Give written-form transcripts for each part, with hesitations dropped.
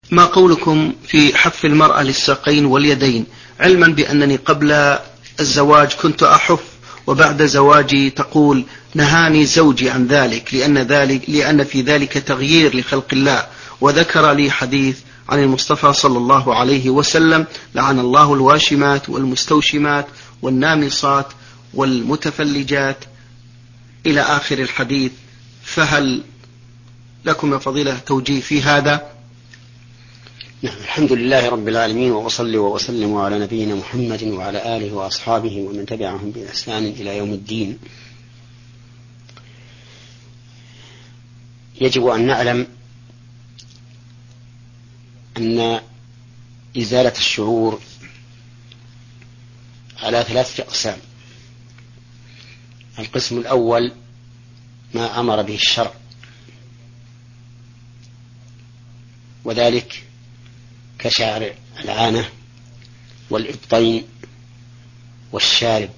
ما قولكم في حف المرأة للساقين واليدين، علما بأنني قبل الزواج كنت أحف، وبعد زواجي تقول نهاني زوجي عن ذلك لأن في ذلك تغيير لخلق الله، وذكر لي حديث عن المصطفى صلى الله عليه وسلم: لعن الله الواشمات والمستوشمات والنامصات والمتفلجات إلى آخر الحديث. فهل لكم يا فضيلة توجيه في هذا؟ نعم، الحمد لله رب العالمين، وأصلي وأسلم على نبينا محمد وعلى آله وأصحابه ومن تبعهم بإحسان إلى يوم الدين. يجب أن نعلم أن إزالة الشعور على 3 أقسام. القسم الأول ما أمر به الشرع، وذلك كشعر العانة والإبطين والشارب،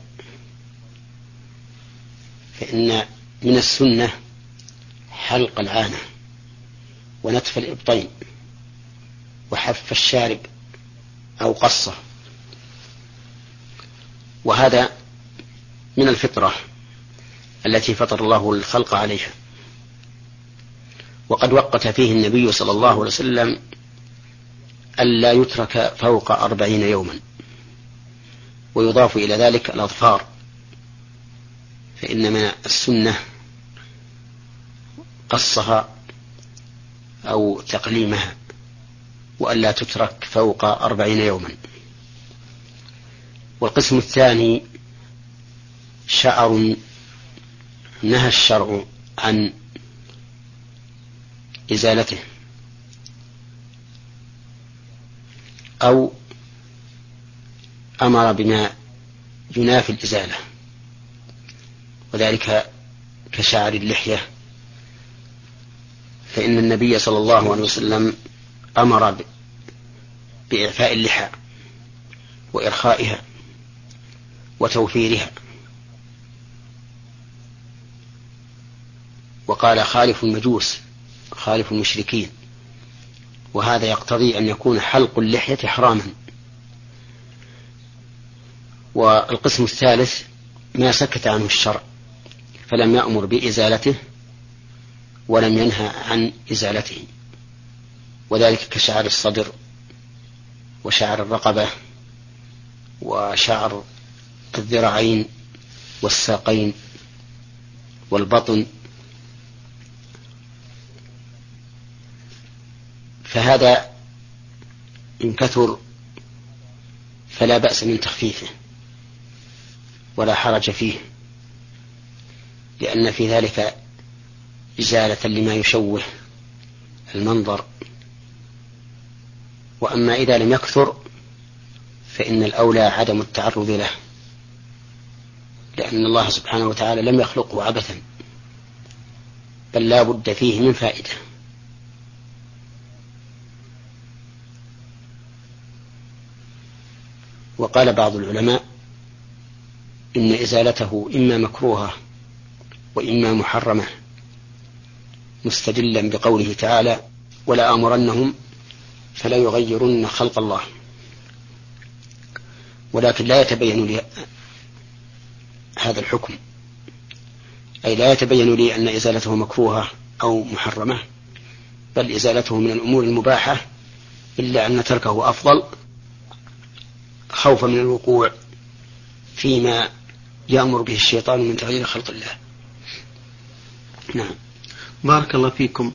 فإن من السنة حلق العانة ونتف الإبطين وحف الشارب أو قصه، وهذا من الفطرة التي فطر الله الخلق عليها. وقد وقت فيه النبي صلى الله عليه وسلم ألا يترك فوق 40 يوما، ويضاف إلى ذلك الأظفار، فإن من السنة قصها أو تقليمها، وألا تترك فوق 40 يوما. والقسم الثاني شعر نهى الشرع عن إزالته أو أمر بما ينافي الإزالة، وذلك كشعر اللحية، فإن النبي صلى الله عليه وسلم أمر بإعفاء اللحى وإرخائها وتوفيرها، وقال خالف المجوس خالف المشركين، وهذا يقتضي أن يكون حلق اللحية حراما. والقسم الثالث ما سكت عنه الشرع فلم يأمر بإزالته ولم ينهى عن إزالته، وذلك كشعر الصدر وشعر الرقبة وشعر الذراعين والساقين والبطن، فهذا إن كثر فلا بأس من تخفيفه ولا حرج فيه، لأن في ذلك إزالة لما يشوه المنظر. وأما إذا لم يكثر فإن الأولى عدم التعرض له، لأن الله سبحانه وتعالى لم يخلقه عبثا، بل لا بد فيه من فائدة. وقال بعض العلماء إن إزالته إما مكروهة وإما محرمة، مستدلا بقوله تعالى: ولا آمرنهم فلا يغيرن خلق الله. ولكن لا يتبين لي هذا الحكم، أي لا يتبين لي أن إزالته مكروهة أو محرمة، بل إزالته من الأمور المباحة، إلا أن تركه أفضل خوفا من الوقوع فيما يأمر به الشيطان من تغيير خلق الله. نعم. بارك الله فيكم.